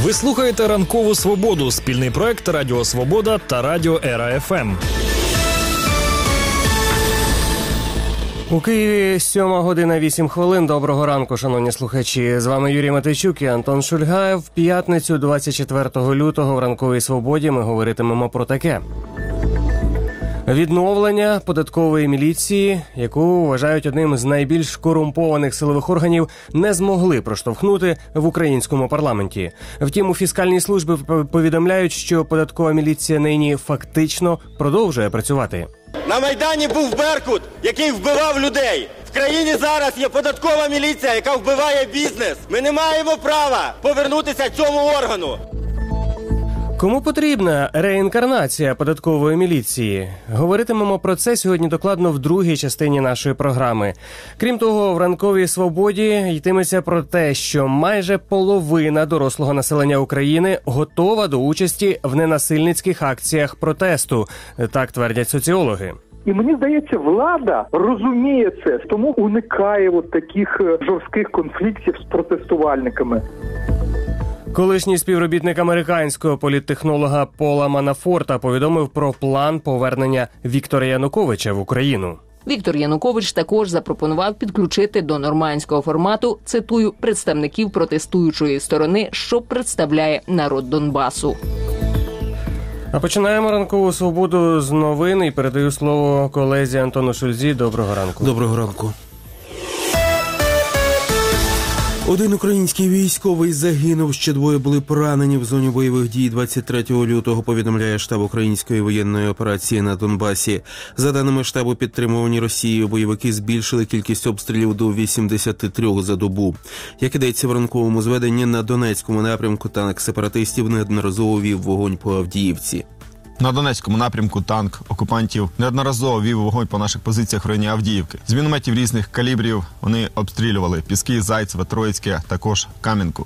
Ви слухаєте «Ранкову Свободу» – спільний проект Радіо Свобода та Радіо Ера ФМ. У Києві 7:08. Доброго ранку, шановні слухачі. З вами Юрій Матейчук і Антон Шульгаєв. В п'ятницю, 24 лютого, в «Ранковій Свободі» ми говоритимемо про таке. Відновлення податкової міліції, яку вважають одним з найбільш корумпованих силових органів, не змогли проштовхнути в українському парламенті. Втім, у фіскальній службі повідомляють, що податкова міліція нині фактично продовжує працювати. На Майдані був Беркут, який вбивав людей. В країні зараз є податкова міліція, яка вбиває бізнес. Ми не маємо права повернутися цьому органу. Кому потрібна реінкарнація податкової міліції? Говоритимемо про це сьогодні докладно в другій частині нашої програми. Крім того, в «Ранковій Свободі» йтиметься про те, що майже половина дорослого населення України готова до участі в ненасильницьких акціях протесту. Так твердять соціологи. І мені здається, влада розуміє це, тому уникає таких жорстких конфліктів з протестувальниками. Колишній співробітник американського політтехнолога Пола Манафорта повідомив про план повернення Віктора Януковича в Україну. Віктор Янукович також запропонував підключити до нормандського формату, цитую, представників протестуючої сторони, що представляє народ Донбасу. А починаємо «Ранкову Свободу» з новин і передаю слово колезі Антону Шульзі. Доброго ранку. Доброго ранку. Один український військовий загинув, ще двоє були поранені в зоні бойових дій 23 лютого, повідомляє штаб української воєнної операції на Донбасі. За даними штабу, підтримувані Росією, бойовики збільшили кількість обстрілів до 83 за добу. Як ідеться в ранковому зведенні, на Донецькому напрямку танк сепаратистів неодноразово вів вогонь по Авдіївці. На Донецькому напрямку танк окупантів неодноразово вів вогонь по наших позиціях в районі Авдіївки. З мінометів різних калібрів вони обстрілювали Піски, Зайцеве, Троїцьке, також Кам'янку.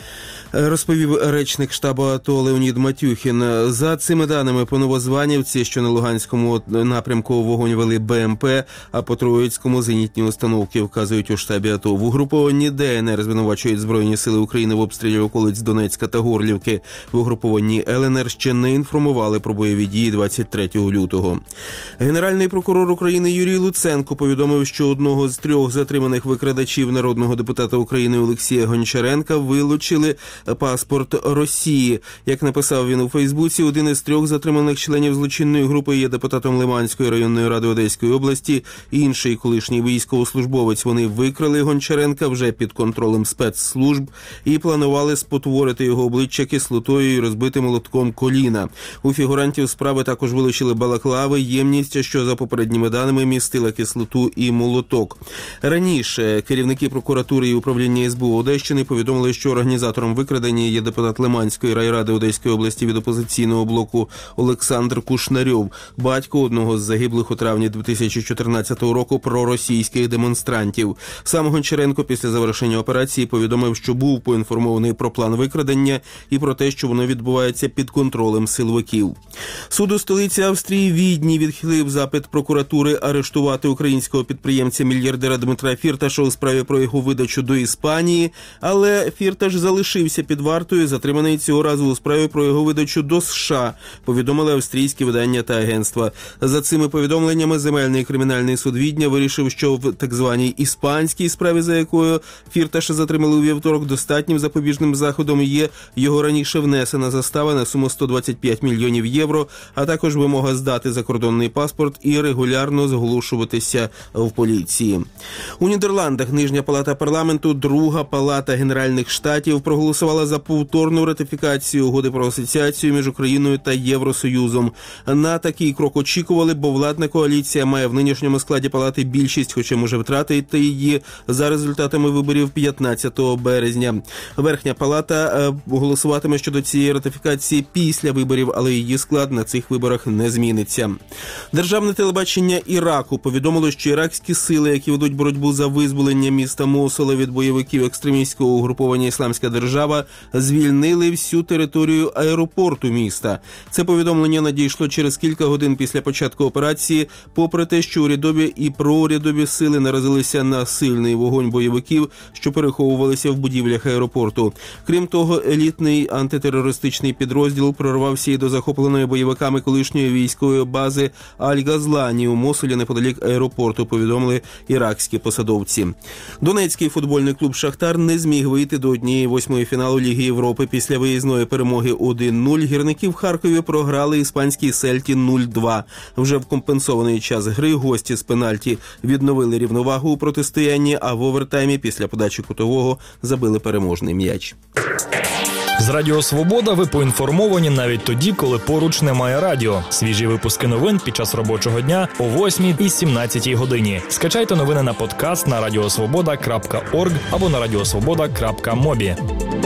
Розповів речник штабу АТО Леонід Матюхін. За цими даними, по Новозванівці, що на Луганському напрямку вогонь вели БМП, а по Троїцькому зенітні установки, вказують у штабі АТО. В угрупованні ДНР звинувачують Збройні сили України в обстрілі околиць Донецька та Горлівки. В угрупованні ЛНР ще не інформували про бойові дії 23 лютого. Генеральний прокурор України Юрій Луценко повідомив, що одного з 3 затриманих викрадачів народного депутата України Олексія Гончаренка вилучили паспорт Росії. Як написав він у Фейсбуці, один із 3 затриманих членів злочинної групи є депутатом Лиманської районної ради Одеської області, інший колишній військовослужбовець. Вони викрали Гончаренка вже під контролем спецслужб і планували спотворити його обличчя кислотою і розбити молотком коліна. У фігурантів справи також вилучили балаклави, ємність, що за попередніми даними містила кислоту і молоток. Раніше керівники прокуратури і управління СБУ Одещини повідомили, що організатором викрадення є депутат Лиманської райради Одеської області від опозиційного блоку Олександр Кушнарьов, батько одного з загиблих у травні 2014 року проросійських демонстрантів. Сам Гончаренко після завершення операції повідомив, що був поінформований про план викрадення і про те, що воно відбувається під контролем силовиків. Суд у столиці Австрії Відні відхилив запит прокуратури арештувати українського підприємця-мільярдера Дмитра Фірташа у справі про його видачу до Іспанії, але Фірташ залишився під вартою, затриманий цього разу у справі про його видачу до США, повідомили австрійські видання та агентства. За цими повідомленнями Земельний кримінальний суд Відня вирішив, що в так званій іспанській справі, за якою Фірташа затримали у вівторок, достатнім запобіжним заходом є його раніше внесена застава на суму 125 мільйонів євро, а також вимога здати закордонний паспорт і регулярно зголошуватися в поліції. У Нідерландах Нижня палата парламенту, Друга палата Генеральних штатів проголосувала за повторну ратифікацію угоди про асоціацію між Україною та Євросоюзом. На такий крок очікували, бо владна коаліція має в нинішньому складі палати більшість, хоча може втратити її за результатами виборів 15 березня. Верхня палата голосуватиме щодо цієї ратифікації після виборів, але її склад на цих виборах не зміниться. Державне телебачення Іраку повідомило, що іракські сили, які ведуть боротьбу за визволення міста Мосула від бойовиків екстремістського угруповання «Ісламська держава», держава звільнили всю територію аеропорту міста. Це повідомлення надійшло через кілька годин після початку операції, попри те, що урядові і проурядові сили наразилися на сильний вогонь бойовиків, що переховувалися в будівлях аеропорту. Крім того, елітний антитерористичний підрозділ прорвався і до захопленої бойовиками колишньої військової бази Аль-Газлані у Мосулі неподалік аеропорту, повідомили іракські посадовці. Донецький футбольний клуб «Шахтар» не зміг вийти до 1/8 фіналу Ліги Європи. Після виїзної перемоги 1-0 гірники в Харкові програли іспанській «Сельті» 0-2. Вже в компенсований час гри гості з пенальті відновили рівновагу у протистоянні, а в овертаймі після подачі кутового забили переможний м'яч. З Радіо Свобода ви поінформовані навіть тоді, коли поруч немає радіо. Свіжі випуски новин під час робочого дня о 8 і 17 годині. Скачайте новини на подкаст на radiosvoboda.org або на radiosvoboda.mobi.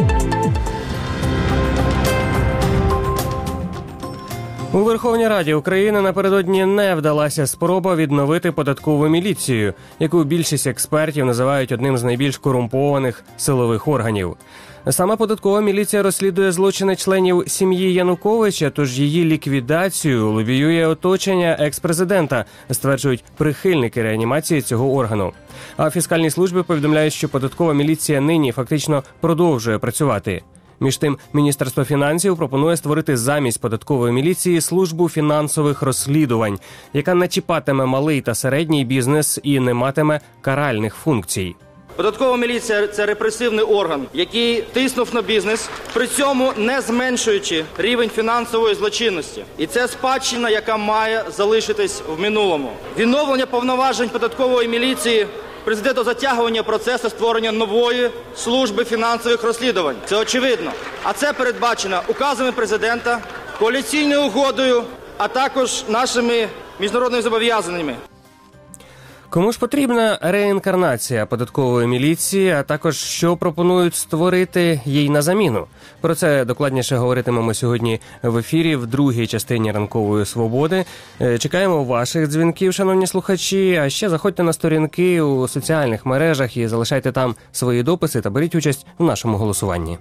У Верховній Раді України напередодні не вдалася спроба відновити податкову міліцію, яку більшість експертів називають одним з найбільш корумпованих силових органів. Саме податкова міліція розслідує злочини членів сім'ї Януковича, тож її ліквідацію лобіює оточення екс-президента, стверджують прихильники реанімації цього органу. А фіскальні служби повідомляють, що податкова міліція нині фактично продовжує працювати. Між тим, Міністерство фінансів пропонує створити замість податкової міліції службу фінансових розслідувань, яка не чіпатиме малий та середній бізнес і не матиме каральних функцій. Податкова міліція – це репресивний орган, який тиснув на бізнес, при цьому не зменшуючи рівень фінансової злочинності. І це спадщина, яка має залишитись в минулому. Відновлення повноважень податкової міліції призведе до затягування процесу створення нової служби фінансових розслідувань. Це очевидно. А це передбачено указами президента, коаліційною угодою, а також нашими міжнародними зобов'язаннями. Кому ж потрібна реінкарнація податкової міліції, а також що пропонують створити їй на заміну? Про це докладніше говоритимемо сьогодні в ефірі в другій частині «Ранкової свободи». Чекаємо ваших дзвінків, шановні слухачі, а ще заходьте на сторінки у соціальних мережах і залишайте там свої дописи та беріть участь у нашому голосуванні.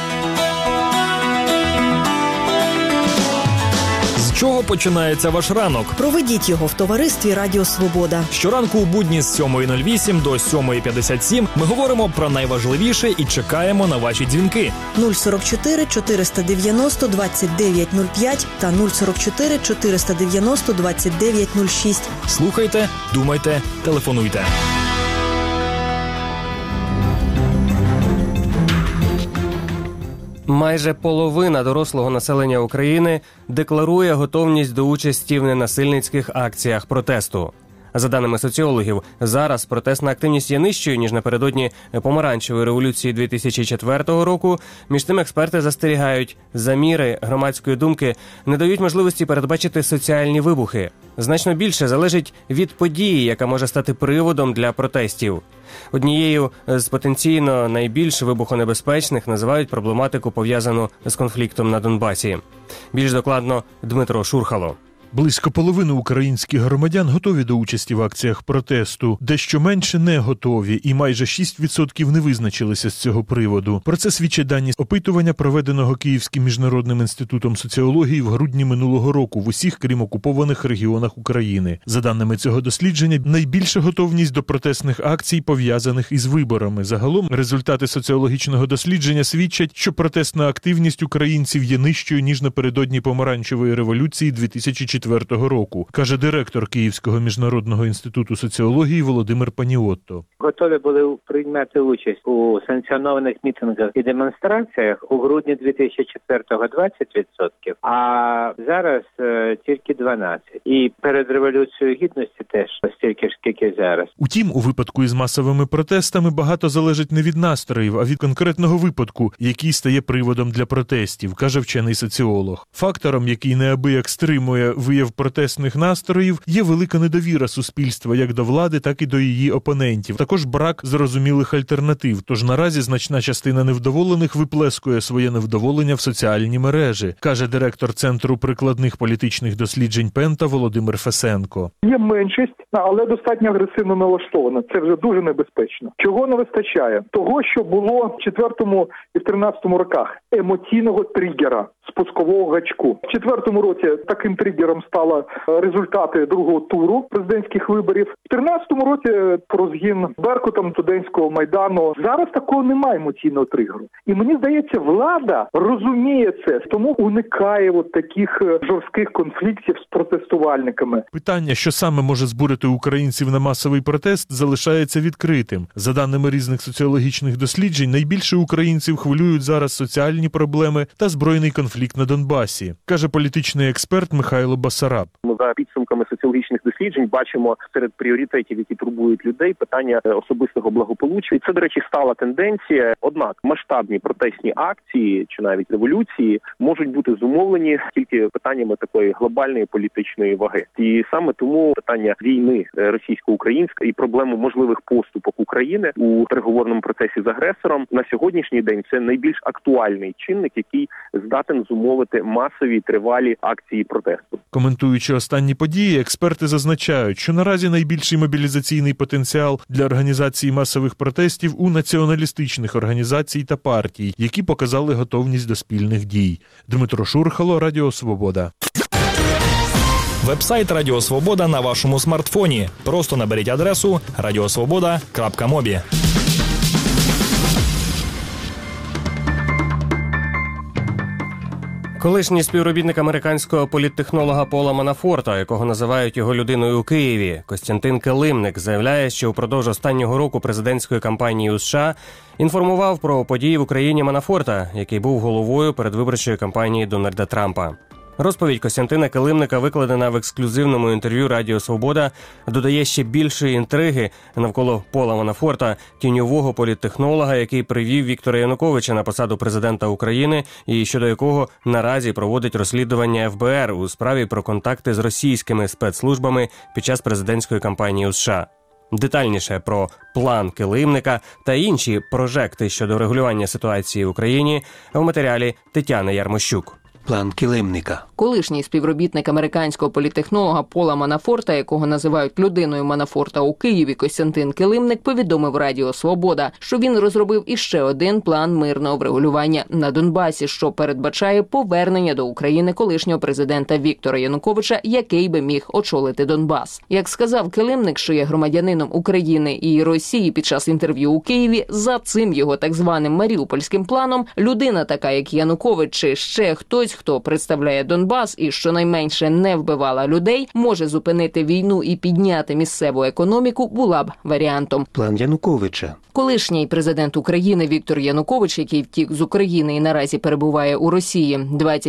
З чого починається ваш ранок? Проведіть його в товаристві Радіо Свобода. Щоранку у будні з 7:08 до 7:57 ми говоримо про найважливіше і чекаємо на ваші дзвінки. 044 490 2905 та 044 490 2906. Слухайте, думайте, телефонуйте. Майже половина дорослого населення України декларує готовність до участі в ненасильницьких акціях протесту. За даними соціологів, зараз протестна активність є нижчою, ніж напередодні помаранчевої революції 2004 року. Між тим експерти застерігають, заміри громадської думки не дають можливості передбачити соціальні вибухи. Значно більше залежить від події, яка може стати приводом для протестів. Однією з потенційно найбільш вибухонебезпечних називають проблематику, пов'язану з конфліктом на Донбасі. Більш докладно Дмитро Шурхало. Близько половини українських громадян готові до участі в акціях протесту. Дещо менше не готові, і майже 6% не визначилися з цього приводу. Про це свідчать дані опитування, проведеного Київським міжнародним інститутом соціології в грудні минулого року в усіх, крім окупованих регіонах України. За даними цього дослідження, найбільша готовність до протестних акцій пов'язаних із виборами. Загалом, результати соціологічного дослідження свідчать, що протестна активність українців є нижчою, ніж напередодні помаранчевої революції 2004 року, каже директор Київського міжнародного інституту соціології Володимир Паніотто. Готові були приймати участь у санкціонованих мітингах і демонстраціях у грудні 2004-го 20%, а зараз тільки 12%. І перед Революцією Гідності теж стільки ж, скільки зараз. Утім, у випадку із масовими протестами багато залежить не від настроїв, а від конкретного випадку, який стає приводом для протестів, каже вчений соціолог. Фактором, який неабияк стримує вияв протестних настроїв, є велика недовіра суспільства як до влади, так і до її опонентів. Також брак зрозумілих альтернатив, тож наразі значна частина невдоволених виплескує своє невдоволення в соціальні мережі, каже директор Центру прикладних політичних досліджень Пента Володимир Фесенко. Є меншість, але достатньо агресивно налаштована. Це вже дуже небезпечно. Чого не вистачає? Того, що було в 4-му і в 13-му роках емоційного тригера, спускового гачку. В 4-му році таким тригером стали результати другого туру президентських виборів. В 13-му році розгін Беркутом студентського майдану. Зараз такого немає емоційного тригеру. І мені здається, влада розуміє це, тому уникає таких жорстких конфліктів з протестувальниками. Питання, що саме може збурити українців на масовий протест, залишається відкритим. За даними різних соціологічних досліджень, найбільше українців хвилюють зараз соціальні проблеми та збройний конфлікт на Донбасі, каже політичний експерт Михайло Басараб. Ми за підсумками соціологічних досліджень бачимо серед пріоритетів, які турбують людей, питання особистого благополуччя. І це, до речі, стала тенденція. Однак масштабні протестні акції чи навіть революції можуть бути зумовлені тільки питаннями такої глобальної політичної ваги. І саме тому питання війни російсько-української і проблему можливих поступок України у переговорному процесі з агресором на сьогоднішній день це найбільш актуальний чинник, який здатен зумовити масові тривалі акції протесту. Коментуючи останні події, експерти зазначають, що наразі найбільший мобілізаційний потенціал для організації масових протестів у націоналістичних організацій та партій, які показали готовність до спільних дій. Дмитро Шурхало, Радіо Свобода. Вебсайт Радіо Свобода на вашому смартфоні. Просто наберіть адресу radiosvoboda.mobi. Колишній співробітник американського політтехнолога Пола Манафорта, якого називають його людиною у Києві, Костянтин Килимник, заявляє, що впродовж останнього року президентської кампанії у США інформував про події в Україні Манафорта, який був головою передвиборчої кампанії Дональда Трампа. Розповідь Костянтина Килимника, викладена в ексклюзивному інтерв'ю Радіо Свобода, додає ще більшої інтриги навколо Пола Манафорта, тіньового політтехнолога, який привів Віктора Януковича на посаду президента України і щодо якого наразі проводить розслідування ФБР у справі про контакти з російськими спецслужбами під час президентської кампанії у США. Детальніше про план Килимника та інші прожекти щодо регулювання ситуації в Україні в матеріалі Тетяни Ярмощук. План Килимника. Колишній співробітник американського політтехнолога Пола Манафорта, якого називають людиною Манафорта у Києві, Костянтин Килимник, повідомив Радіо Свобода, що він розробив іще один план мирного врегулювання на Донбасі, що передбачає повернення до України колишнього президента Віктора Януковича, який би міг очолити Донбас. Як сказав Килимник, що є громадянином України і Росії під час інтерв'ю у Києві, за цим його так званим маріупольським планом людина така, як Янукович чи ще хтось, хто представляє Донбас і щонайменше не вбивала людей, може зупинити війну і підняти місцеву економіку, була б варіантом. План Януковича. Колишній президент України Віктор Янукович, який втік з України і наразі перебуває у Росії,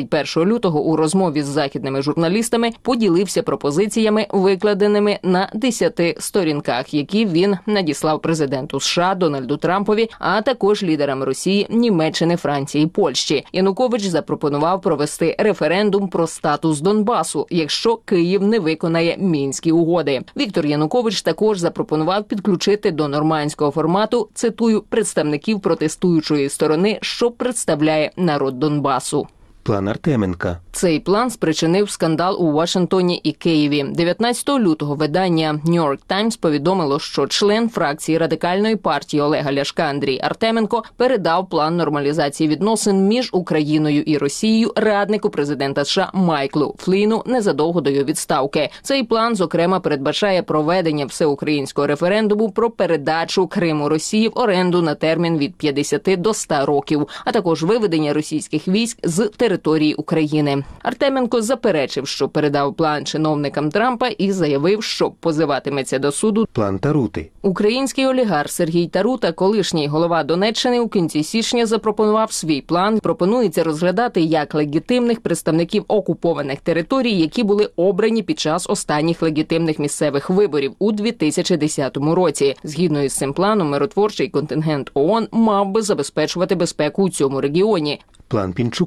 21 лютого у розмові з західними журналістами поділився пропозиціями, викладеними на 10 сторінках, які він надіслав президенту США Дональду Трампові, а також лідерам Росії, Німеччини, Франції, Польщі. Янукович запропонував провести референдум про статус Донбасу, якщо Київ не виконає Мінські угоди. Віктор Янукович також запропонував підключити до нормандського формату, цитую, представників протестуючої сторони, що представляє народ Донбасу. План Артеменка. Цей план спричинив скандал у Вашингтоні і Києві. 19 лютого видання New York Times повідомило, що член фракції Радикальної партії Олега Ляшка Андрій Артеменко передав план нормалізації відносин між Україною і Росією раднику президента США Майклу Фліну незадовго до його відставки. Цей план, зокрема, передбачає проведення всеукраїнського референдуму про передачу Криму Росії в оренду на термін від 50 до 100 років, а також виведення російських військ з території України. Артеменко заперечив, що передав план чиновникам Трампа і заявив, що позиватиметься до суду. План Тарути. Український олігарх Сергій Тарута, колишній голова Донеччини, у кінці січня запропонував свій план. Пропонується розглядати як легітимних представників окупованих територій, які були обрані під час останніх легітимних місцевих виборів у 2010 році. Згідно із цим планом, миротворчий контингент ООН мав би забезпечувати безпеку у цьому регіоні. План Пінчука.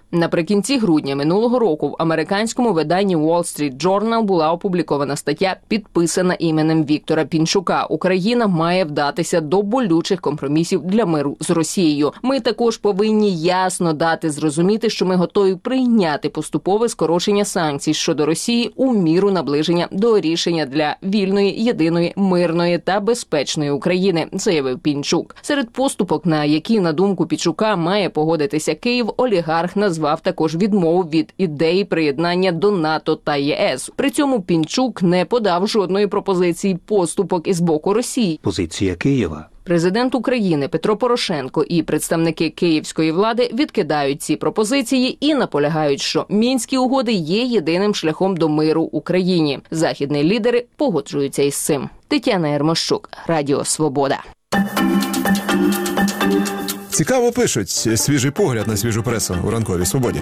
Наприкінці грудня минулого року в американському виданні Wall Street Journal була опублікована стаття, підписана іменем Віктора Пінчука. Україна має вдатися до болючих компромісів для миру з Росією. Ми також повинні ясно дати зрозуміти, що ми готові прийняти поступове скорочення санкцій щодо Росії у міру наближення до рішення для вільної, єдиної, мирної та безпечної України, заявив Пінчук. Серед поступок, на які, на думку Пінчука, має погодитися Київ, олігарх назвав також відмову від ідеї приєднання до НАТО та ЄС. При цьому Пінчук не подав жодної пропозиції поступок із боку Росії. Позиція Києва. Президент України Петро Порошенко і представники київської влади відкидають ці пропозиції і наполягають, що Мінські угоди є єдиним шляхом до миру в Україні. Західні лідери погоджуються із цим. Тетяна Єрмощук, Радіо Свобода. Цікаво пишуть. Свіжий погляд на свіжу пресу у ранковій свободі.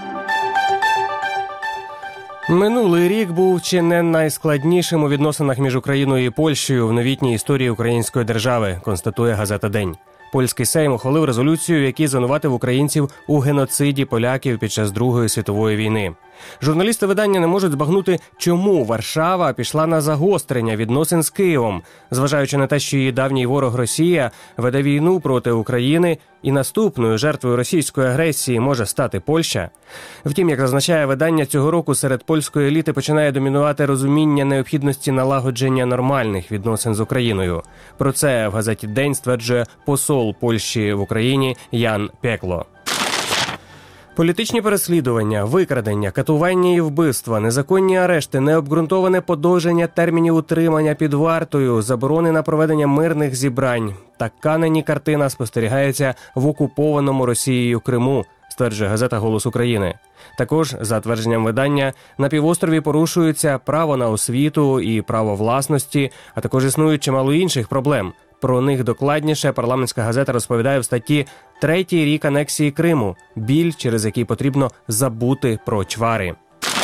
Минулий рік був чи не найскладнішим у відносинах між Україною і Польщею в новітній історії української держави, констатує газета «День». Польський Сейм ухвалив резолюцію, в якій звинуватив українців у геноциді поляків під час Другої світової війни. Журналісти видання не можуть збагнути, чому Варшава пішла на загострення відносин з Києвом, зважаючи на те, що її давній ворог Росія веде війну проти України і наступною жертвою російської агресії може стати Польща. Втім, як зазначає видання, цього року серед польської еліти починає домінувати розуміння необхідності налагодження нормальних відносин з Україною. Про це в газеті «День» стверджує посол Польщі в Україні Ян Пекло. Політичні переслідування, викрадення, катування і вбивства, незаконні арешти, необґрунтоване подовження термінів утримання під вартою, заборони на проведення мирних зібрань. Така нині картина спостерігається в окупованому Росією Криму, стверджує газета «Голос України». Також, за твердженням видання, на півострові порушуються право на освіту і право власності, а також існують чимало інших проблем. Про них докладніше парламентська газета розповідає в статті «Третій рік анексії Криму. Біль, через який потрібно забути про чвари».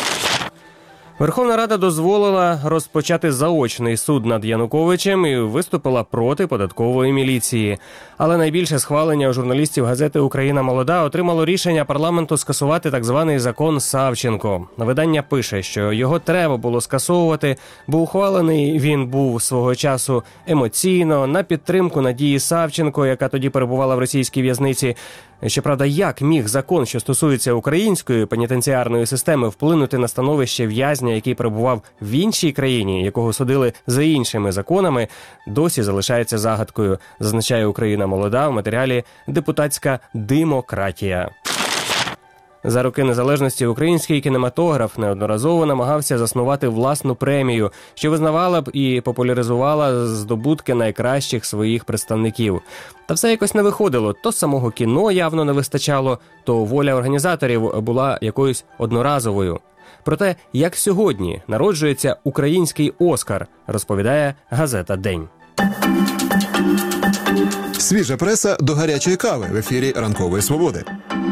Верховна Рада дозволила розпочати заочний суд над Януковичем і виступила проти податкової міліції. Але найбільше схвалення у журналістів газети «Україна молода» отримало рішення парламенту скасувати так званий закон Савченко. Видання пише, що його треба було скасовувати, бо ухвалений він був свого часу емоційно, на підтримку Надії Савченко, яка тоді перебувала в російській в'язниці. Щоправда, як міг закон, що стосується української пенітенціарної системи, вплинути на становище в'язня, який перебував в іншій країні, якого судили за іншими законами, досі залишається загадкою, зазначає «Україна молода» в матеріалі «Депутатська демократія». За роки незалежності український кінематограф неодноразово намагався заснувати власну премію, що визнавала б і популяризувала здобутки найкращих своїх представників. Та все якось не виходило. То самого кіно явно не вистачало, то воля організаторів була якоюсь одноразовою. Про те, як сьогодні народжується український «Оскар», розповідає газета «День». Свіжа преса до гарячої кави в ефірі «Ранкової свободи».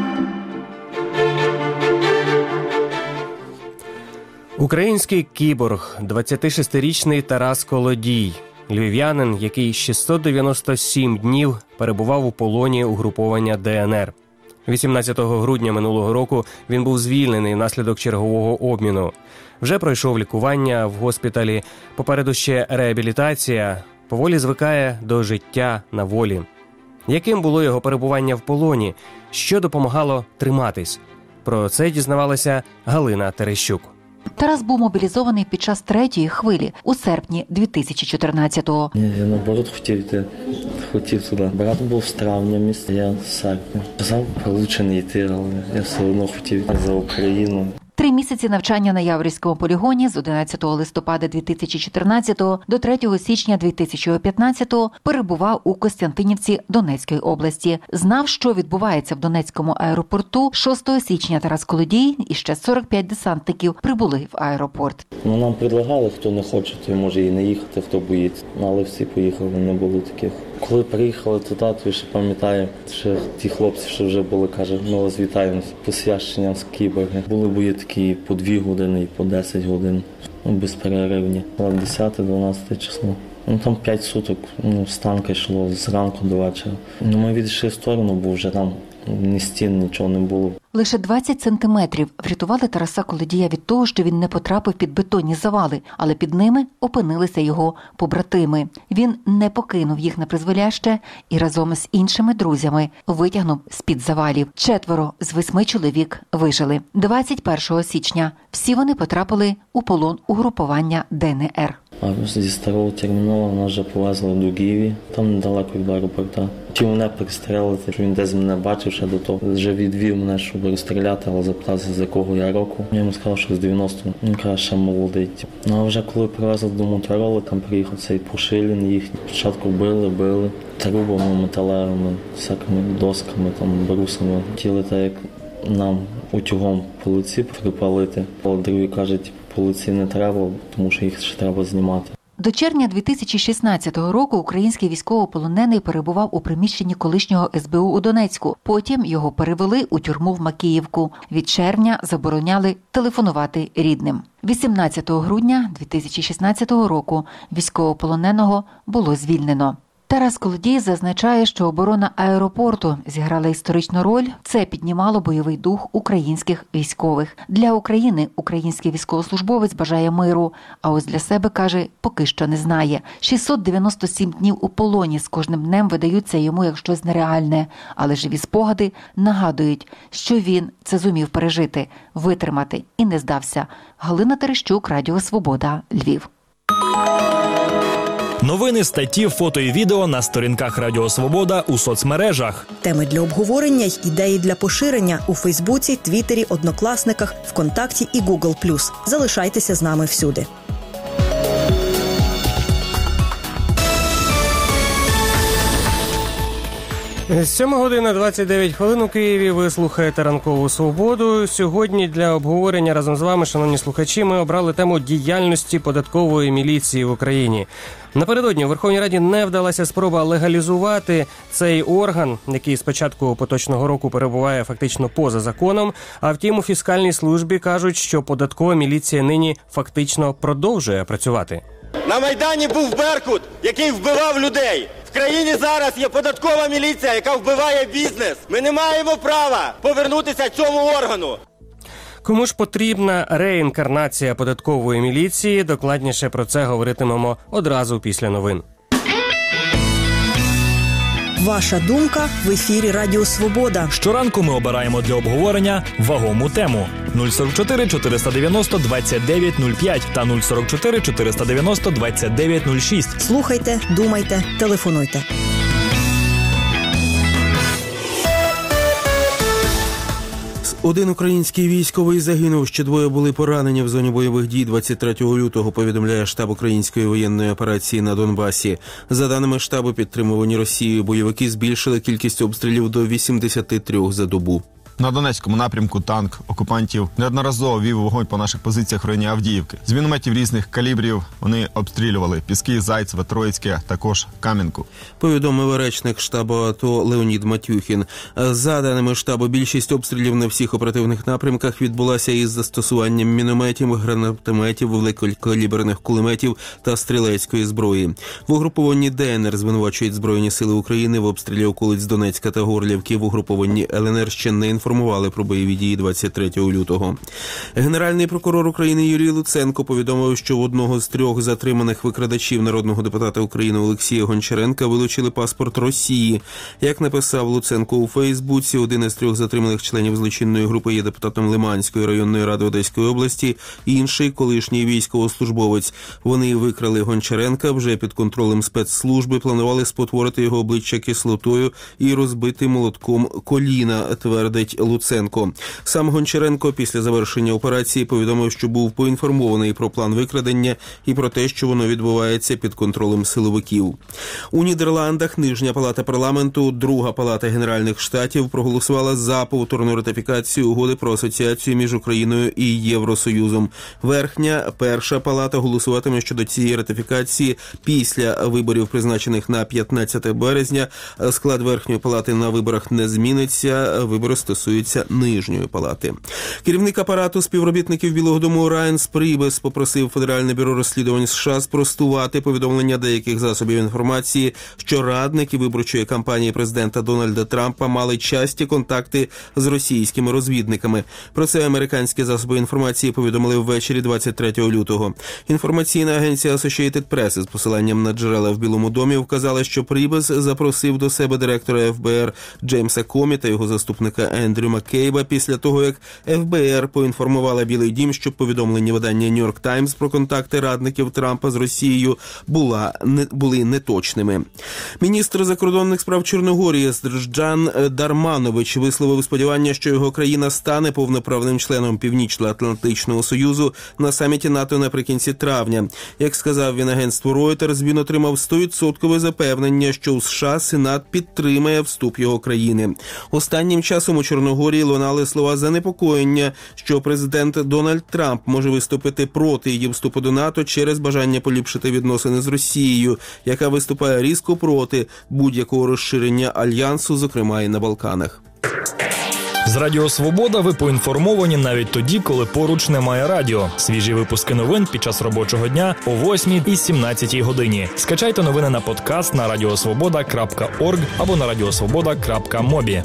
Український кіборг, 26-річний Тарас Колодій, львів'янин, який 697 днів перебував у полоні угруповання ДНР. 18 грудня минулого року він був звільнений внаслідок чергового обміну. Вже пройшов лікування в госпіталі, попереду ще реабілітація, поволі звикає до життя на волі. Яким було його перебування в полоні? Що допомагало триматись? Про це дізнавалася Галина Терещук. Тарас був мобілізований під час третьої хвилі у серпні 2014-го. Я наоборот хотів туди. Брат був з травня місяця, я з серпня. Казав, получений йти, але я все одно хотів за Україну. 3 місяці навчання на Яворівському полігоні з 11 листопада 2014 до 3 січня 2015 перебував у Костянтинівці Донецької області. Знав, що відбувається в Донецькому аеропорту. 6 січня Тарас Колодій і ще 45 десантників прибули в аеропорт. Нам предлагали, хто не хоче, той може і не їхати, хто боїться. Але всі поїхали, не було таких. Коли приїхали туди, то ще пам'ятаю, що ті хлопці, що вже були, кажуть, ми вас вітаємо з посвященням з кіборги. Були бої такі по 2 години і по 10 годин, безперервні. 10-12 число. Там 5 суток з танка йшло з ранку до вечора. Ми відійшли в сторону, бо вже там ні стін, нічого не було. Лише 20 сантиметрів врятували Тараса Колодія від того, що він не потрапив під бетонні завали, але під ними опинилися його побратими. Він не покинув їх на призволяще і разом з іншими друзями витягнув з-під завалів. 4 з 8 чоловік вижили. 21 січня всі вони потрапили у полон угрупування ДНР. А зі старого терміналу нас вже повезли до Києва, там недалеко від аеропорта. Хотів мене перестрілити, що він десь мене бачив ще до того. Вже відвів мене, щоб розстріляти, але запитався, з якого я року. Я йому сказав, що з 90-го. Він каже, ще молодий. Ну а вже коли привезли до Мотороли, там приїхав цей Пушилін їхній. Спочатку били трубами, металевими, всякими досками, там, брусами. Хотіли так, як нам утюгом по лиці припалити. Але другі кажуть, по лиці не треба, тому що їх ще треба знімати. До червня 2016 року український військовополонений перебував у приміщенні колишнього СБУ у Донецьку. Потім його перевели у тюрму в Макіївку. Від червня забороняли телефонувати рідним. 18 грудня 2016 року військовополоненого було звільнено. Тарас Колодій зазначає, що оборона аеропорту зіграла історичну роль. Це піднімало бойовий дух українських військових. Для України український військовослужбовець бажає миру, а ось для себе, каже, поки що не знає. 697 днів у полоні з кожним днем видаються йому як щось нереальне, але живі спогади нагадують, що він це зумів пережити, витримати і не здався. Галина Терещук, Радіо Свобода, Львів. Новини, статті, фото і відео на сторінках Радіо Свобода у соцмережах. Теми для обговорення й ідеї для поширення у Фейсбуці, Твіттері, Однокласниках, ВКонтакті і Google+. Залишайтеся з нами всюди. 7:29 у Києві. Ви слухаєте «Ранкову свободу». Сьогодні для обговорення разом з вами, шановні слухачі, ми обрали тему діяльності податкової міліції в Україні. Напередодні у Верховній Раді не вдалася спроба легалізувати цей орган, який з початку поточного року перебуває фактично поза законом. А втім, у фіскальній службі кажуть, що податкова міліція нині фактично продовжує працювати. На Майдані був Беркут, який вбивав людей. В країні зараз є податкова міліція, яка вбиває бізнес. Ми не маємо права повернутися цьому органу. Кому ж потрібна реінкарнація податкової міліції? Докладніше про це говоритимемо одразу після новин. Ваша думка в ефірі Радіо Свобода. Щоранку ми обираємо для обговорення вагому тему. 044 490 2905 та 044 490 2906. Слухайте, думайте, телефонуйте. Один український військовий загинув, ще 2 були поранені в зоні бойових дій 23 лютого, повідомляє штаб української воєнної операції на Донбасі. За даними штабу, підтримувані Росією бойовики збільшили кількість обстрілів до 83 за добу. На Донецькому напрямку танк окупантів неодноразово вів вогонь по наших позиціях в районі Авдіївки. З мінометів різних калібрів вони обстрілювали Піски, Зайцеве, Троїцьке, також Кам'янку. Повідомив речник штабу АТО Леонід Матюхін. За даними штабу, більшість обстрілів на всіх оперативних напрямках відбулася із застосуванням мінометів, гранатометів, великокаліберних кулеметів та стрілецької зброї. В угрупованні ДНР звинувачують Збройні сили України в обстрілі околиць Донецька та Горлівки. В угрупованні ЛНР ще не інформували про бойові дії 23 лютого. Генеральний прокурор України Юрій Луценко повідомив, що в одного з 3 затриманих викрадачів народного депутата України Олексія Гончаренка вилучили паспорт Росії. Як написав Луценко у Фейсбуці, один із 3 затриманих членів злочинної групи є депутатом Лиманської районної ради Одеської області, інший – колишній військовослужбовець. Вони викрали Гончаренка, вже під контролем спецслужби, планували спотворити його обличчя кислотою і розбити молотком коліна, твердить Луценко. Сам Гончаренко після завершення операції повідомив, що був поінформований про план викрадення і про те, що воно відбувається під контролем силовиків. У Нідерландах Нижня палата парламенту, Друга палата Генеральних Штатів проголосувала за повторну ратифікацію угоди про асоціацію між Україною і Євросоюзом. Верхня, Перша палата голосуватиме щодо цієї ратифікації після виборів, призначених на 15 березня. Склад Верхньої палати на виборах не зміниться. Вибори стосуються стосуються нижньої палати. Керівник апарату співробітників Білого дому Райанс Прібес попросив Федеральне бюро розслідувань США спростувати повідомлення деяких засобів інформації, що радники виборчої кампанії президента Дональда Трампа мали часті контакти з російськими розвідниками. Про це американські засоби інформації повідомили ввечері 23 лютого. Інформаційна агенція Associated Press з посиланням на джерела в Білому домі вказала, що Прібес запросив до себе директора ФБР Джеймса Комі та його заступника Ендрю Маккейба після того, як ФБР поінформувала Білий дім, що повідомлення видання New York Times про контакти радників Трампа з Росією були неточними. Міністр закордонних справ Чорногорії Срджан Дарманович висловив сподівання, що його країна стане повноправним членом Північно-Атлантичного Союзу на саміті НАТО наприкінці травня. Як сказав він агентству Reuters, він отримав 100% запевнення, що у США Сенат підтримає вступ його країни. Останнім часом у Чорногорії лунали слова занепокоєння, що президент Дональд Трамп може виступити проти її вступу до НАТО через бажання поліпшити відносини з Росією, яка виступає різко проти будь-якого розширення альянсу, зокрема і на Балканах. З Радіо Свобода ви поінформовані навіть тоді, коли поруч немає радіо. Свіжі випуски новин під час робочого дня о 8 і 17 годині. Скачайте новини на подкаст на radiosvoboda.org або на radiosvoboda.mobi.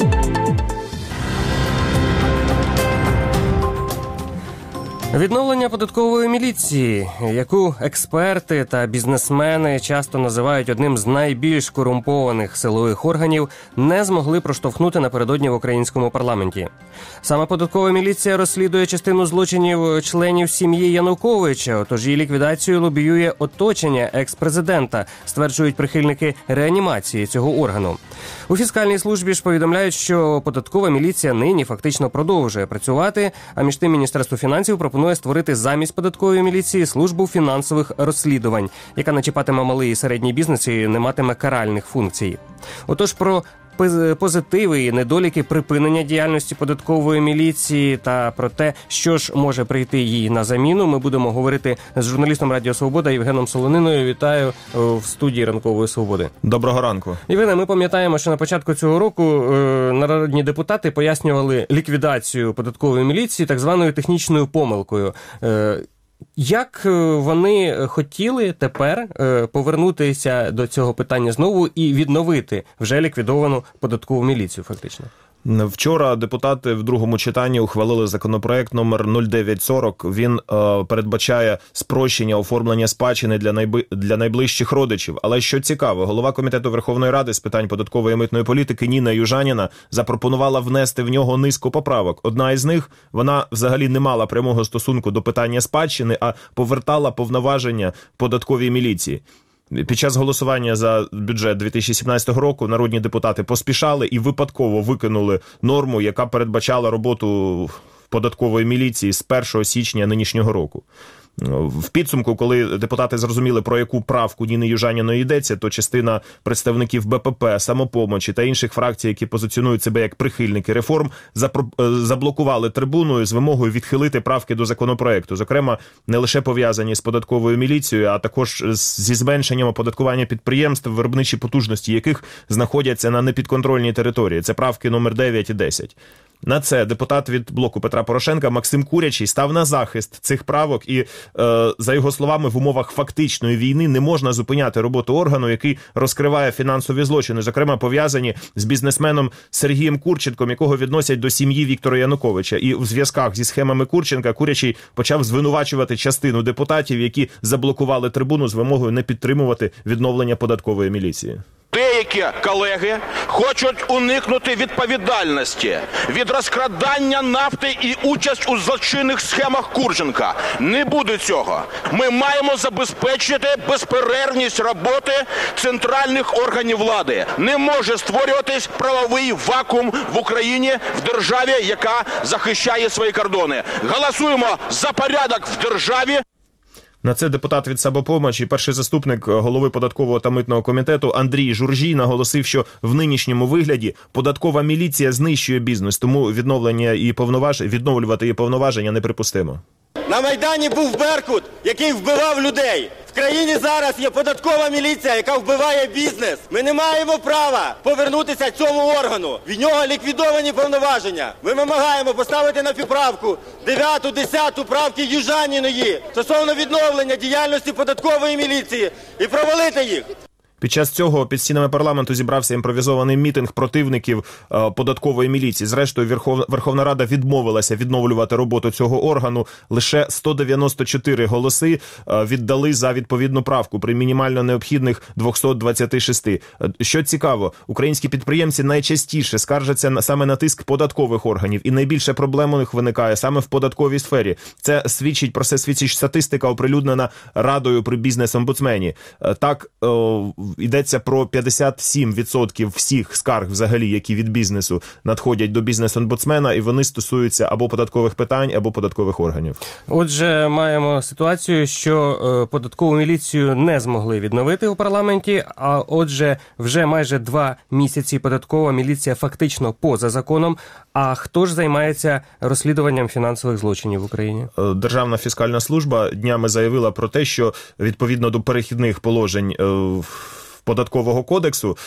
Відновлення податкової міліції, яку експерти та бізнесмени часто називають одним з найбільш корумпованих силових органів, не змогли проштовхнути напередодні в українському парламенті. Саме податкова міліція розслідує частину злочинів членів сім'ї Януковича, отож її ліквідацію лобіює оточення екс-президента, стверджують прихильники реанімації цього органу. У фіскальній службі ж повідомляють, що податкова міліція нині фактично продовжує працювати, а між тим Міністерство фінансів пропонує створити замість податкової міліції службу фінансових розслідувань, яка не чіпатиме малий і середній бізнес і не матиме каральних функцій. Отож, про позитиви і недоліки припинення діяльності податкової міліції та про те, що ж може прийти їй на заміну, ми будемо говорити з журналістом Радіо Свобода Євгеном Солониною. Вітаю в студії Ранкової Свободи. Доброго ранку. Євгене, ми пам'ятаємо, що на початку цього року народні депутати пояснювали ліквідацію податкової міліції так званою технічною помилкою. Як вони хотіли тепер повернутися до цього питання знову і відновити вже ліквідовану податкову міліцію фактично? Вчора депутати в другому читанні ухвалили законопроект номер 0940. Він передбачає спрощення оформлення спадщини для найближчих родичів. Але що цікаво, голова Комітету Верховної Ради з питань податкової і митної політики Ніна Южаніна запропонувала внести в нього низку поправок. Одна із них, вона взагалі не мала прямого стосунку до питання спадщини, а повертала повноваження податковій міліції. Під час голосування за бюджет 2017 року народні депутати поспішали і випадково викинули норму, яка передбачала роботу податкової міліції з 1 січня нинішнього року. В підсумку, коли депутати зрозуміли, про яку правку Ніни Южаніної йдеться, то частина представників БПП, Самопомочі та інших фракцій, які позиціонують себе як прихильники реформ, заблокували трибуну з вимогою відхилити правки до законопроекту. Зокрема, не лише пов'язані з податковою міліцією, а також зі зменшенням оподаткування підприємств, виробничі потужності яких знаходяться на непідконтрольній території. Це правки номер 9 і 10. На це депутат від блоку Петра Порошенка Максим Курячий став на захист цих правок і, за його словами, в умовах фактичної війни не можна зупиняти роботу органу, який розкриває фінансові злочини, зокрема пов'язані з бізнесменом Сергієм Курченком, якого відносять до сім'ї Віктора Януковича. І в зв'язках зі схемами Курченка Курячий почав звинувачувати частину депутатів, які заблокували трибуну з вимогою не підтримувати відновлення податкової міліції. Деякі колеги хочуть уникнути відповідальності від розкрадання нафти і участь у злочинних схемах Курченка. Не буде цього. Ми маємо забезпечити безперервність роботи центральних органів влади. Не може створюватись правовий вакуум в Україні, в державі, яка захищає свої кордони. Голосуємо за порядок в державі. На це депутат від Самопомочі, перший заступник голови податкового та митного комітету Андрій Журжій наголосив, що в нинішньому вигляді податкова міліція знищує бізнес, тому відновлювати її повноваження неприпустимо. На Майдані був Беркут, який вбивав людей. В країні зараз є податкова міліція, яка вбиває бізнес. Ми не маємо права повернутися цьому органу. Від нього ліквідовані повноваження. Ми вимагаємо поставити на поправку 9, 10 правки Южаніної стосовно відновлення діяльності податкової міліції і провалити їх. Під час цього під стінами парламенту зібрався імпровізований мітинг противників податкової міліції. Зрештою, Верховна Рада відмовилася відновлювати роботу цього органу. Лише 194 голоси віддали за відповідну правку при мінімально необхідних 226. Що цікаво, українські підприємці найчастіше скаржаться саме на тиск податкових органів. І найбільше проблем у них виникає саме в податковій сфері. Це свідчить статистика, оприлюднена Радою при бізнес-омбудсмені. Так, йдеться про 57% всіх скарг взагалі, які від бізнесу надходять до бізнес-омбудсмена, і вони стосуються або податкових питань, або податкових органів. Отже, маємо ситуацію, що податкову міліцію не змогли відновити у парламенті, а отже, вже майже 2 місяці податкова міліція фактично поза законом. А хто ж займається розслідуванням фінансових злочинів в Україні? Державна фіскальна служба днями заявила про те, що відповідно до перехідних положень Податкового кодексу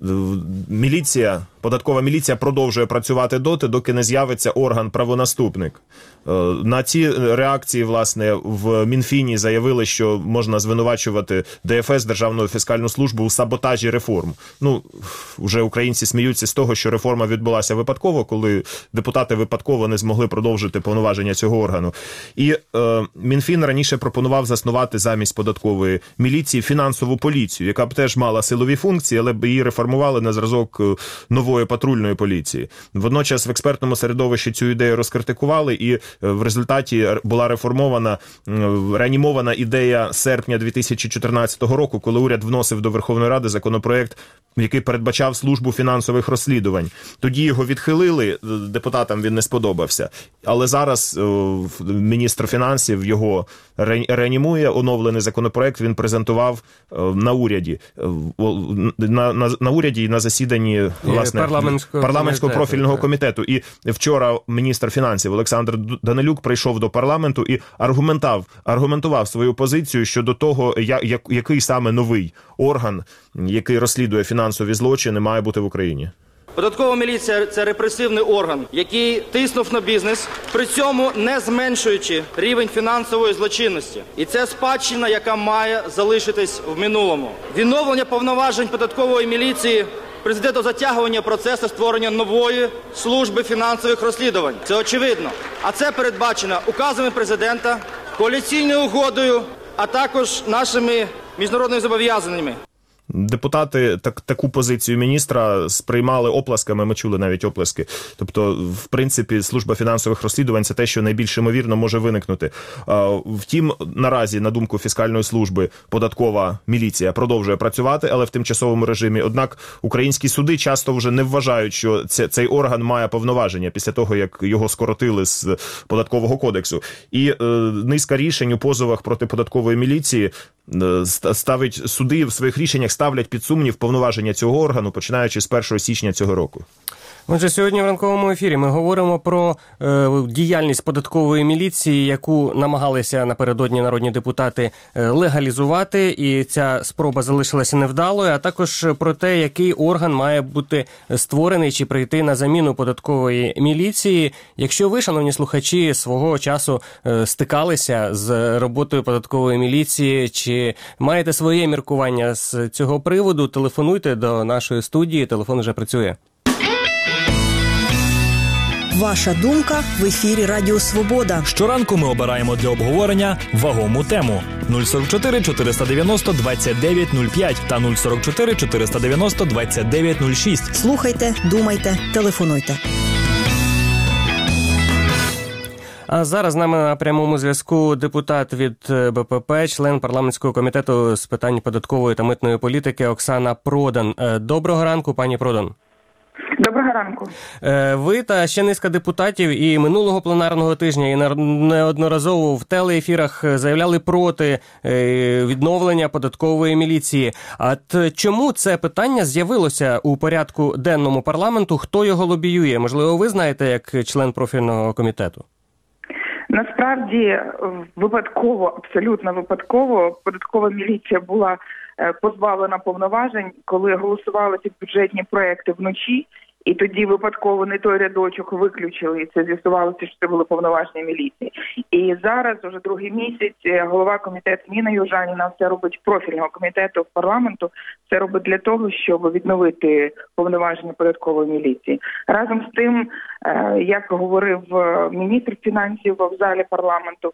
податкова міліція продовжує працювати доки не з'явиться орган-правонаступник. На ці реакції, власне, в Мінфіні заявили, що можна звинувачувати ДФС, Державну фіскальну службу, у саботажі реформ. Вже українці сміються з того, що реформа відбулася випадково, коли депутати випадково не змогли продовжити повноваження цього органу. І Мінфін раніше пропонував заснувати замість податкової міліції фінансову поліцію, яка б теж мала силові функції, але б її реформували на зразок нової патрульної поліції. Водночас в експертному середовищі цю ідею розкритикували, і в результаті була реанімована ідея серпня 2014 року, коли уряд вносив до Верховної Ради законопроект, який передбачав службу фінансових розслідувань. Тоді його відхилили, депутатам він не сподобався. Але зараз міністр фінансів його реанімує, оновлений законопроект він презентував на уряді. На уряді і на засіданні, власне, парламентського профільного комітету. І вчора міністр фінансів Олександр Данилюк прийшов до парламенту і аргументував свою позицію щодо того, який саме новий орган, який розслідує фінансові злочини, має бути в Україні. Податкова міліція – це репресивний орган, який тиснув на бізнес, при цьому не зменшуючи рівень фінансової злочинності. І це спадщина, яка має залишитись в минулому. Відновлення повноважень податкової міліції призведе до затягування процесу створення нової служби фінансових розслідувань. Це очевидно. А це передбачено указами президента, коаліційною угодою, а також нашими міжнародними зобов'язаннями. Депутати таку позицію міністра сприймали оплесками, ми чули навіть оплески. Тобто, в принципі, служба фінансових розслідувань – це те, що найбільш ймовірно може виникнути. Втім, наразі, на думку фіскальної служби, податкова міліція продовжує працювати, але в тимчасовому режимі. Однак, українські суди часто вже не вважають, що цей орган має повноваження після того, як його скоротили з Податкового кодексу. І низка рішень у позовах проти податкової міліції ставить суди в своїх рішеннях ставлять під сумнів повноваження цього органу, починаючи з 1 січня цього року. Отже, сьогодні в ранковому ефірі ми говоримо про діяльність податкової міліції, яку намагалися напередодні народні депутати легалізувати, і ця спроба залишилася невдалою, а також про те, який орган має бути створений чи прийти на заміну податкової міліції. Якщо ви, шановні слухачі, свого часу стикалися з роботою податкової міліції, чи маєте своє міркування з цього приводу, телефонуйте до нашої студії, телефон вже працює. Ваша думка в ефірі Радіо Свобода. Щоранку ми обираємо для обговорення вагому тему. 044 490 2905 та 044 490 2906. Слухайте, думайте, телефонуйте. А зараз з нами на прямому зв'язку депутат від БПП, член парламентського комітету з питань податкової та митної політики Оксана Продан. Доброго ранку, пані Продан. Доброго ранку. Ви та ще низка депутатів і минулого пленарного тижня, і неодноразово в телеефірах заявляли проти відновлення податкової міліції. А чому це питання з'явилося у порядку денному парламенту? Хто його лобіює? Можливо, ви знаєте, як член профільного комітету? Насправді, абсолютно випадково, податкова міліція була позбавлена повноважень, коли голосували ці бюджетні проекти вночі, і тоді випадково не той рядочок виключили, і це з'ясувалося, що це були повноваження міліції. І зараз, уже другий місяць, голова комітету Ніна Южаніна все робить, профільного комітету парламенту, все робить для того, щоб відновити повноваження податкової міліції. Разом з тим, як говорив міністр фінансів в залі парламенту,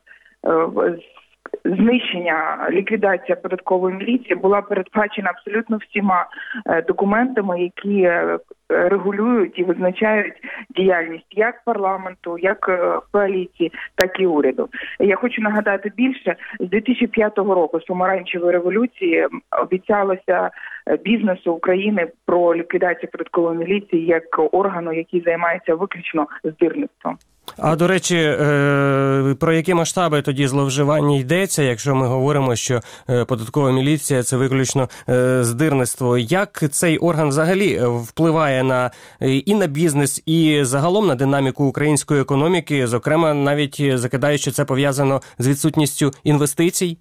знищення, ліквідація податкової міліції була передбачена абсолютно всіма документами, які регулюють і визначають діяльність як парламенту, як коаліції, так і уряду. Я хочу нагадати більше, з 2005 року, з помаранчевої революції, обіцялося бізнесу України про ліквідацію податкової міліції як органу, який займається виключно здирництвом. А, до речі, про які масштаби тоді зловживання йдеться, якщо ми говоримо, що податкова міліція – це виключно здирництво? Як цей орган взагалі впливає і на бізнес, і загалом на динаміку української економіки, зокрема, навіть закидають, що це пов'язано з відсутністю інвестицій?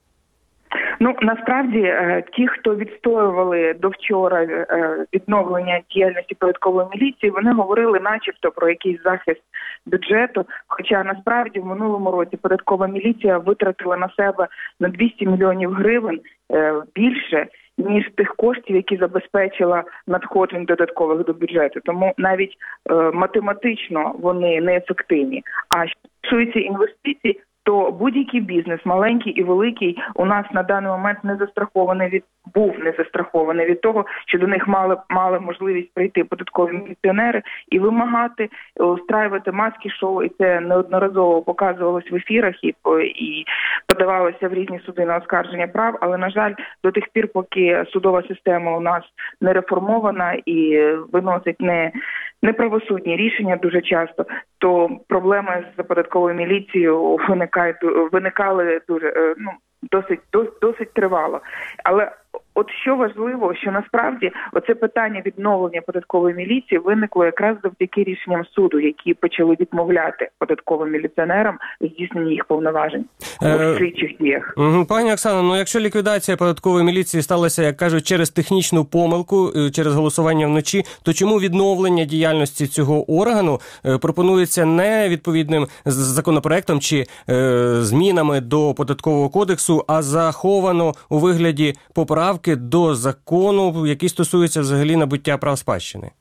Насправді, ті, хто відстоювали до вчора відновлення діяльності податкової міліції, вони говорили начебто про якийсь захист бюджету, хоча насправді в минулому році податкова міліція витратила на себе на 200 мільйонів гривень більше, ніж тих коштів, які забезпечила надходжень додаткових до бюджету. Тому навіть математично вони неефективні. А що стосується інвестицій, то будь-який бізнес, маленький і великий, у нас на даний момент був не застрахований від того, що до них мали можливість прийти податкові міліціонери і вимагати, устраювати маски-шоу, і це неодноразово показувалось в ефірах і подавалося в різні суди на оскарження прав, але, на жаль, до тих пір, поки судова система у нас не реформована і виносить неправосудні рішення дуже часто, то проблеми з податковою міліцією виникали досить тривало. Але от що важливо, що насправді оце питання відновлення податкової міліції виникло якраз завдяки рішенням суду, які почали відмовляти податковим міліціонерам здійснення їх повноважень у слідчих діях. Пані Оксано, якщо ліквідація податкової міліції сталася, як кажуть, через технічну помилку, через голосування вночі, то чому відновлення діяльності цього органу пропонується не відповідним законопроектом чи змінами до Податкового кодексу, а заховано у вигляді поправки до закону, який стосується взагалі набуття прав спадщини?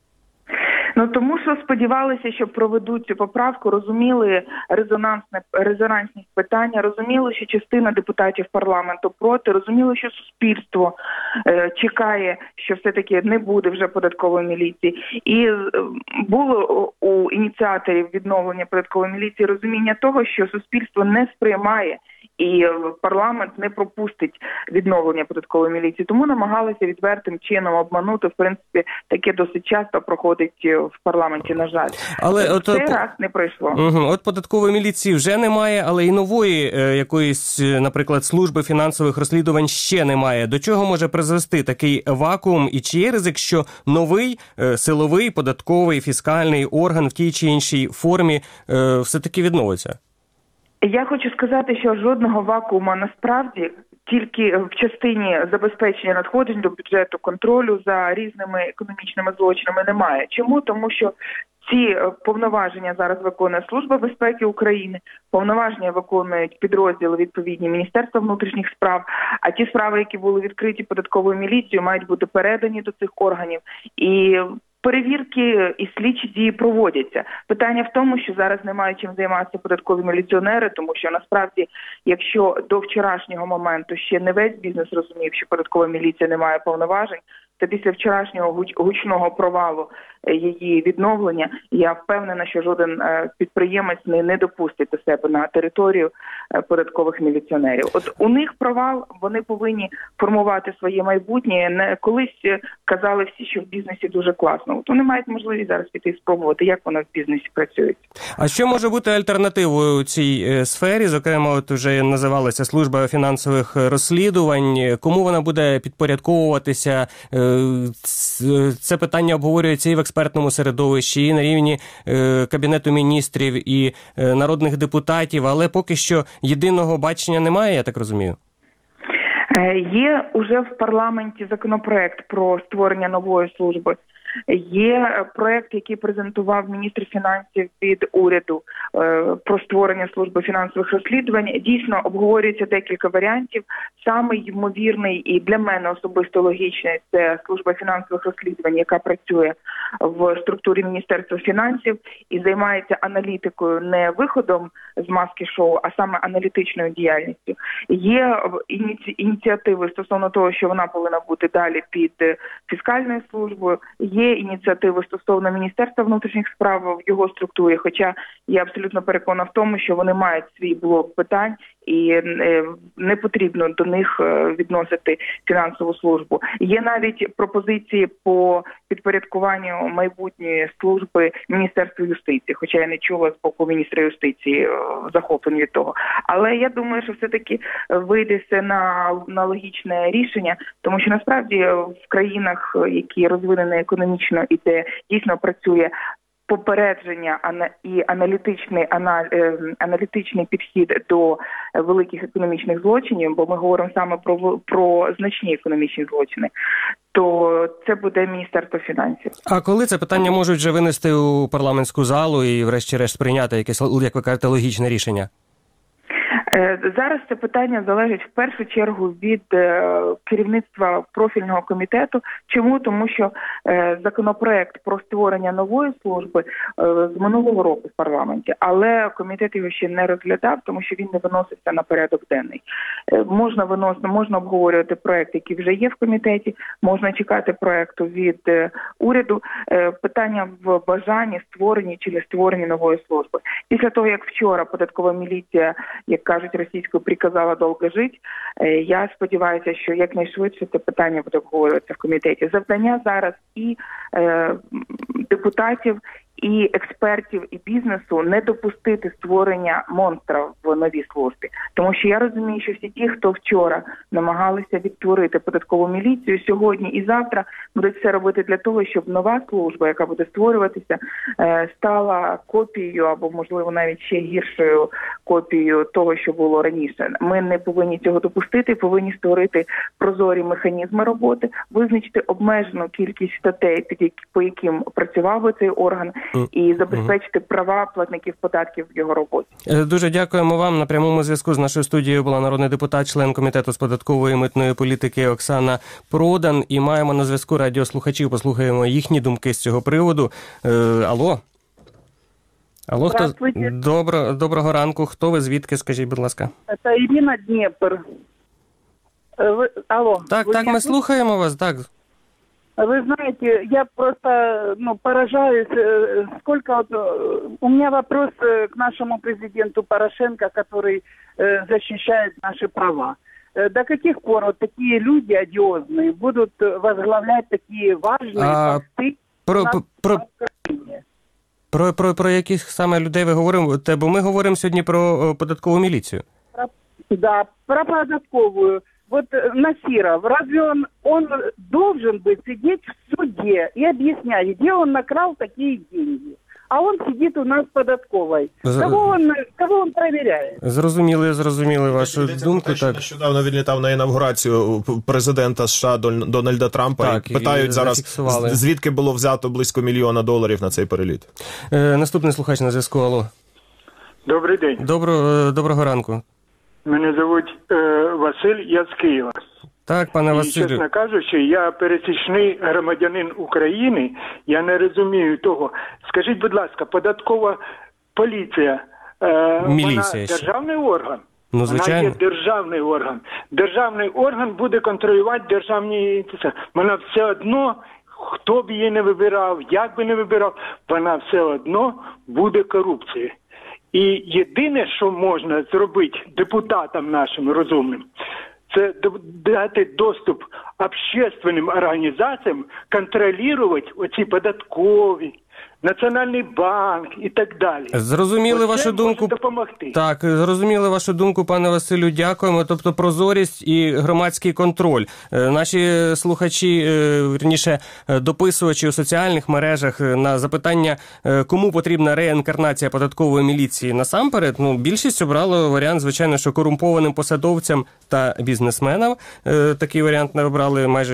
Тому що сподівалися, що проведуть цю поправку, розуміли резонансність питання, розуміли, що частина депутатів парламенту проти, розуміли, що суспільство чекає, що все-таки не буде вже податкової міліції. І було у ініціаторів відновлення податкової міліції розуміння того, що суспільство не сприймає і парламент не пропустить відновлення податкової міліції. Тому намагалися відвертим чином обманути. В принципі, таке досить часто проходить в парламенті, на жаль. Але цей раз не пройшло. От податкової міліції вже немає, але і нової якоїсь, наприклад, служби фінансових розслідувань ще немає. До чого може призвести такий вакуум? І чи є ризик, що новий силовий, податковий, фіскальний орган в тій чи іншій формі все-таки відновиться? Я хочу сказати, що жодного вакуума насправді, тільки в частині забезпечення надходжень до бюджету, контролю за різними економічними злочинами немає. Чому? Тому що ці повноваження зараз виконує Служба безпеки України, повноваження виконують підрозділи відповідні Міністерства внутрішніх справ, а ті справи, які були відкриті податковою міліцією, мають бути передані до цих органів. І перевірки і слідчі дії проводяться. Питання в тому, що зараз немає чим займатися податкові міліціонери, тому що насправді, якщо до вчорашнього моменту ще не весь бізнес розумів, що податкова міліція не має повноважень, то після вчорашнього гучного провалу її відновлення, я впевнена, що жоден підприємець не допустить до себе на територію податкових міліціонерів. От у них провал, вони повинні формувати своє майбутнє. Колись казали всі, що в бізнесі дуже класно. От вони мають можливість зараз піти і спробувати, як воно в бізнесі працює. А що може бути альтернативою цій сфері? Зокрема, от вже називалася Служба фінансових розслідувань. Кому вона буде підпорядковуватися? Це питання обговорюється і в експертному середовищі, і на рівні Кабінету міністрів, і народних депутатів, але поки що єдиного бачення немає, я так розумію. Є уже в парламенті законопроект про створення нової служби. Є проект, який презентував міністр фінансів від уряду про створення служби фінансових розслідувань. Дійсно, обговорюється декілька варіантів. Самий ймовірний і для мене особисто логічний – це служба фінансових розслідувань, яка працює в структурі Міністерства фінансів і займається аналітикою, не виходом з маски-шоу, а саме аналітичною діяльністю. Є ініціативи стосовно того, що вона повинна бути далі під фіскальною службою. Є ініціативи стосовно Міністерства внутрішніх справ в його структурі, хоча я абсолютно переконана в тому, що вони мають свій блок питань і не потрібно до них відносити фінансову службу. Є навіть пропозиції по підпорядкуванню майбутньої служби Міністерства юстиції, хоча я не чула з боку міністра юстиції захоплень від того. Але я думаю, що все-таки вийде все на логічне рішення, тому що насправді в країнах, які розвинені економічно і де дійсно працює попередження і аналітичний підхід до великих економічних злочинів, бо ми говоримо саме про значні економічні злочини, то це буде Міністерство фінансів. А коли це питання можуть вже винести у парламентську залу і врешті-решт прийняти якесь, як ви кажете, логічне рішення? Зараз це питання залежить в першу чергу від керівництва профільного комітету. Чому? Тому що законопроект про створення нової служби з минулого року в парламенті, але комітет його ще не розглядав, тому що він не виносився на порядок денний. Можна обговорювати проект, який вже є в комітеті, можна чекати проекту від уряду. Питання в бажанні створенні чи не створенні нової служби. Після того, як вчора податкова міліція, як кажуть російською, приказала довго жити, я сподіваюся, що якнайшвидше це питання буде обговорюватися в комітеті. Завдання зараз і депутатів, і експертів, і бізнесу не допустити створення монстра в новій службі. Тому що я розумію, що всі ті, хто вчора намагалися відтворити податкову міліцію, сьогодні і завтра будуть все робити для того, щоб нова служба, яка буде створюватися, стала копією або, можливо, навіть ще гіршою копією того, що було раніше. Ми не повинні цього допустити, повинні створити прозорі механізми роботи, визначити обмежену кількість статей, по яким працював би цей орган, і забезпечити права платників податків в його роботі. Дуже дякуємо вам. На прямому зв'язку з нашою студією була народний депутат, член Комітету з податкової і митної політики Оксана Продан. І маємо на зв'язку радіослухачів. Послухаємо їхні думки з цього приводу. Алло? Алло, хто? Доброго ранку. Хто ви, звідки, скажіть, будь ласка? Це Ірина, Дніпр. Алло. Так, ми слухаємо вас, так. Вы знаете, я просто поражаюсь, сколько у меня вопрос к нашему президенту Порошенко, который защищает наши права. До каких пор вот такие люди одиозные будут возглавлять такие важные посты в Украине? Про яких саме людей ви говорите? Бо ми говоримо сьогодні про податкову міліцію. Да, про податковую. Вот Насиров, разве он должен быть сидеть в суде и объяснять, где он накрал такие деньги? А он сидит у нас в податковой. Кого он проверяет? Зрозуміли вашу думку. Так. Нещодавно відлітав на інавгурацію президента США Дональда Трампа. Так, і питають зараз, звідки було взято близько $1 мільйона на цей переліт. Наступний слухач на зв'язку. Алло. Добрий день. Доброго ранку. Мене звуть Василь, я з Києва. Так, пане Василю. Чесно кажучи, я пересічний громадянин України, я не розумію того. Скажіть, будь ласка, податкова поліція, міліція, вона державний орган? Ну, звичайно. Вона є державний орган. Державний орган буде контролювати державні... Вона все одно, хто б її не вибирав, як би не вибирав, вона все одно буде корупцією. І єдине, що можна зробити депутатам нашим розумним, це дати доступ общественним організаціям контролювати оці податкові, Національний банк і так далі. Зрозуміли вашу думку. Допомогти. Так, зрозуміли вашу думку, пане Василю, дякуємо. Тобто прозорість і громадський контроль. Наші слухачі, вірніше, дописувачі у соціальних мережах на запитання, кому потрібна реінкарнація податкової міліції, насамперед, більшість обрало варіант, звичайно, що корумпованим посадовцям та бізнесменам. Такий варіант не обрали майже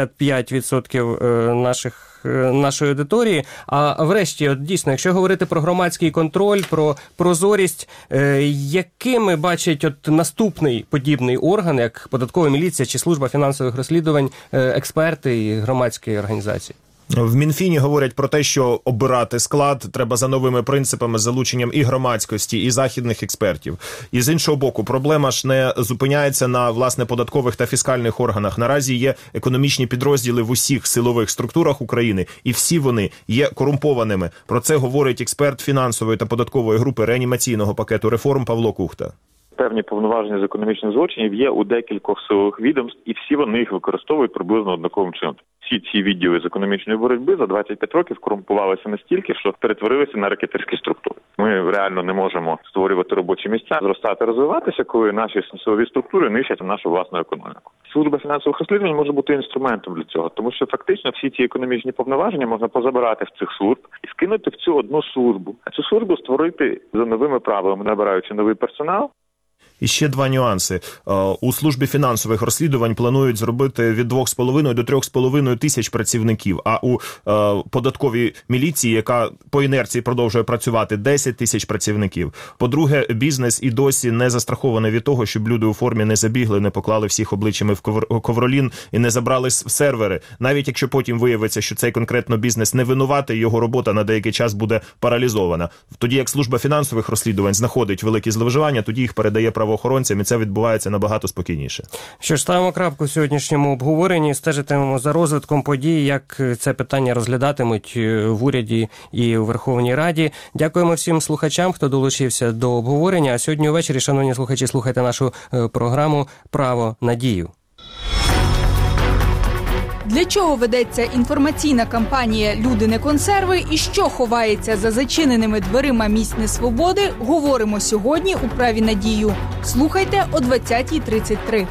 65% нашої аудиторії. А врешті, от дійсно, якщо говорити про громадський контроль, про прозорість, якими бачать от наступний подібний орган, як податкова міліція чи служба фінансових розслідувань, експерти і громадські організації? В Мінфіні говорять про те, що обирати склад треба за новими принципами, з залученням і громадськості, і західних експертів. І з іншого боку, проблема ж не зупиняється на, власне, податкових та фіскальних органах. Наразі є економічні підрозділи в усіх силових структурах України, і всі вони є корумпованими. Про це говорить експерт фінансової та податкової групи реанімаційного пакету реформ Павло Кухта. Певні повноваження з економічних злочинів є у декількох силових відомств, і всі вони їх використовують приблизно однаковим чином. Всі ці відділи з економічної боротьби за 25 років корумпувалися настільки, що перетворилися на ракетирські структури. Ми реально не можемо створювати робочі місця, зростати, розвиватися, коли наші силові структури нищать нашу власну економіку. Служба фінансових розслідувань може бути інструментом для цього, тому що фактично всі ці економічні повноваження можна позабирати в цих служб і скинути в цю одну службу. А цю службу створити за новими правилами, набираючи новий персонал. І ще два нюанси. У службі фінансових розслідувань планують зробити від 2,5 до 3,5 тисяч працівників, а у податковій міліції, яка по інерції продовжує працювати, 10 тисяч працівників. По-друге, бізнес і досі не застрахований від того, щоб люди у формі не забігли, не поклали всіх обличчями в ковролін і не забрали сервери. Навіть якщо потім виявиться, що цей конкретно бізнес не винуватий, його робота на деякий час буде паралізована. Тоді як служба фінансових розслідувань знаходить великі зловживання, тоді їх передає правоохоронцям, і це відбувається набагато спокійніше. Що ж, ставимо крапку в сьогоднішньому обговоренні, стежитимемо за розвитком подій, як це питання розглядатимуть в уряді і у Верховній Раді. Дякуємо всім слухачам, хто долучився до обговорення. А сьогодні увечері, шановні слухачі, слухайте нашу програму «Право на дію». Для чого ведеться інформаційна кампанія «Люди не консерви» і що ховається за зачиненими дверима місць несвободи, говоримо сьогодні у «Праві на дію». Слухайте о 20:33.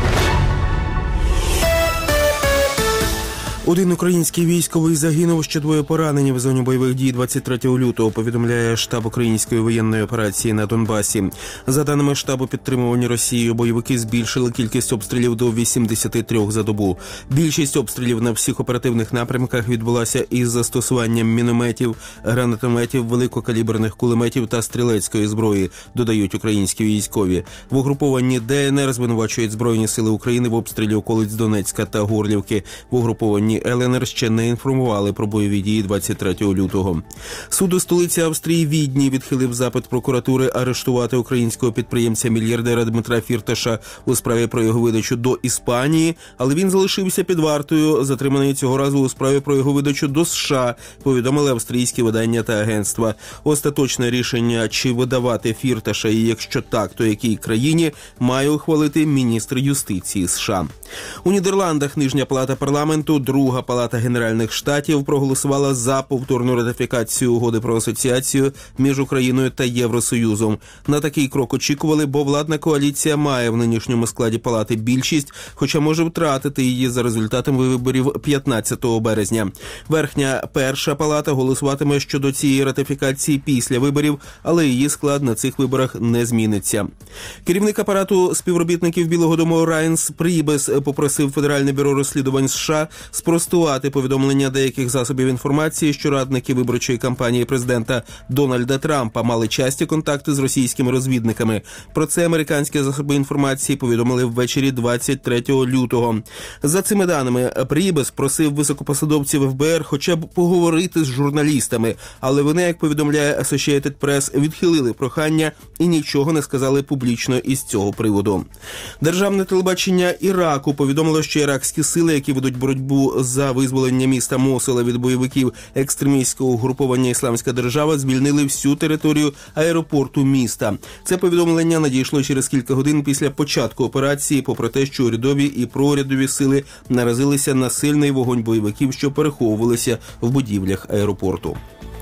Один український військовий загинув, ще двоє поранені в зоні бойових дій 23 лютого, повідомляє штаб української воєнної операції на Донбасі. За даними штабу, підтримувані Росією бойовики збільшили кількість обстрілів до 83 за добу. Більшість обстрілів на всіх оперативних напрямках відбулася із застосуванням мінометів, гранатометів, великокаліберних кулеметів та стрілецької зброї, додають українські військові. В угрупованні ДНР звинувачують Збройні сили України в обстрілі околиць Донецька та Горлівки. В угрупованні ЛНР ще не інформували про бойові дії 23 лютого. Суд у столиці Австрії Відні відхилив запит прокуратури арештувати українського підприємця-мільярдера Дмитра Фірташа у справі про його видачу до Іспанії, але він залишився під вартою, затриманий цього разу у справі про його видачу до США, повідомили австрійські видання та агентства. Остаточне рішення, чи видавати Фірташа і якщо так, то якій країні, має ухвалити міністр юстиції США. У Нідерландах Нижня палата парламенту, Друга палата Генеральних Штатів проголосувала за повторну ратифікацію угоди про асоціацію між Україною та Євросоюзом. На такий крок очікували, бо владна коаліція має в нинішньому складі палати більшість, хоча може втратити її за результатами виборів 15 березня. Верхня перша палата голосуватиме щодо цієї ратифікації після виборів, але її склад на цих виборах не зміниться. Керівник апарату співробітників Білого дому Райнс Прібес попросив Федеральне бюро розслідувань США спростувати повідомлення деяких засобів інформації, що радники виборчої кампанії президента Дональда Трампа мали часті контакти з російськими розвідниками. Про це американські засоби інформації повідомили ввечері 23 лютого. За цими даними, Прібес просив високопосадовців ФБР хоча б поговорити з журналістами, але вони, як повідомляє Associated Press, відхилили прохання і нічого не сказали публічно із цього приводу. Державне телебачення Іраку повідомило, що іракські сили, які ведуть боротьбу за визволення міста Мосула від бойовиків екстремістського угруповання «Ісламська держава», звільнили всю територію аеропорту міста. Це повідомлення надійшло через кілька годин після початку операції, попри те, що урядові і проурядові сили наразилися на сильний вогонь бойовиків, що переховувалися в будівлях аеропорту.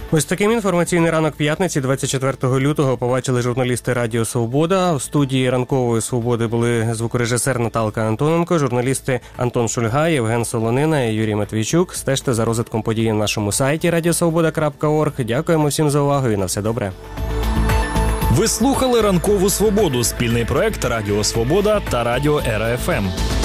Ось таким інформаційний ранок п'ятниці, 24 лютого, побачили журналісти Радіо Свобода. У студії Ранкової Свободи були звукорежисер Наталка Антоненко, журналісти Антон Шульга, Євген Солонина і Юрій Матвійчук. Стежте за розвитком подій на нашому сайті radiosvoboda.org. Дякуємо всім за увагу і на все добре. Ви слухали Ранкову Свободу, спільний проект Радіо Свобода та Радіо Ера ФМ.